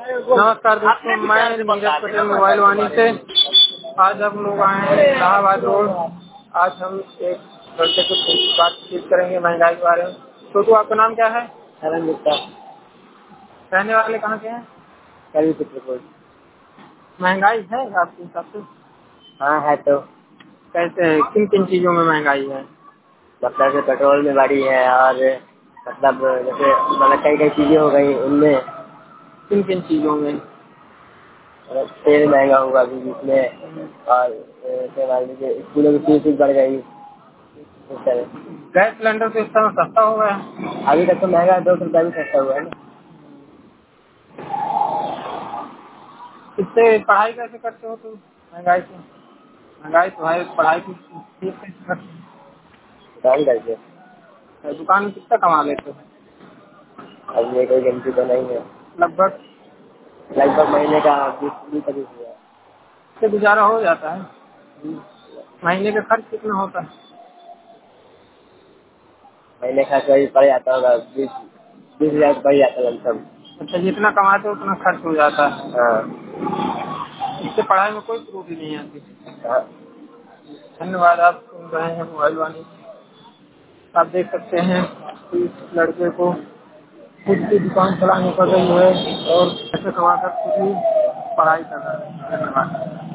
नमस्कार दोस्तों, मैं नीरज पटेल मोबाइल वाणी से। आज हम लोग आए हैं इलाहाबाद रोड। आज हम एक लड़के से बातचीत करेंगे महंगाई के बारे में। छोटू, आपका नाम क्या है? सरन गुप्ता। रहने वाले कहाँ के हैं? कभी चित्रकूट। महंगाई है आपके हिसाब से? हाँ है तो। कैसे है, किन किन चीजों में महंगाई है? मतलब जैसे पेट्रोल में बढ़ी है और मतलब जैसे मतलब कई कई चीजें हो गई उनमें। किन किन चीजों में? तेल महंगा हुआ अभी बीच में। और जैसे मान लीजिए स्कूलों की फीस भी बढ़ गई इस तरह। गैस सिलेंडर तो इस समय सस्ता हो गया है। अभी तक तो महंगा है, 200 रुपया भी सस्ता हुआ है ना। इससे पढ़ाई कैसे करते हो तुम? महंगाई से? महंगाई तो है, पढ़ाई की फीस कैसे करते दुकान करके। हो? दुकान में कितना कमा लेते हो अब ये कोई गिनती तो नहीं है। लगभग? लगभग महीने का 20-25 हजार। से गुजारा हो जाता है? महीने का खर्च कितना होता है? महीने का वही पड़ जाता होगा 20-20 हजार पड़ जाता है लमसम। अच्छा, जितना कमाते हो उतना खर्च हो जाता है। हाँ इससे पढ़ाई में कोई त्रुटि नहीं आती। हाँ। धन्यवाद। आप सुन रहे हैं मोबाइल वाणी। आप देख सकते हैं कि इस लड़के को खुद की दुकान चलानी पड़ रही है और पैसे कमाकर खुद ही पढ़ाई कर रहा है। धन्यवाद।